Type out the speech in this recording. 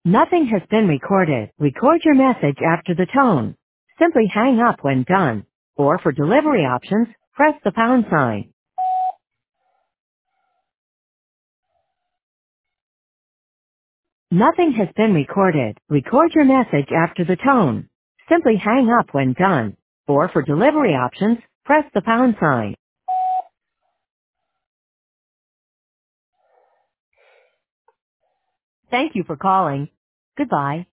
Nothing has been recorded. Record your message after the tone. Simply hang up when done. Or for delivery options, press the pound sign. Nothing has been recorded. Record your message after the tone. Simply hang up when done. Or for delivery options, press the pound sign. Thank you for calling. Goodbye.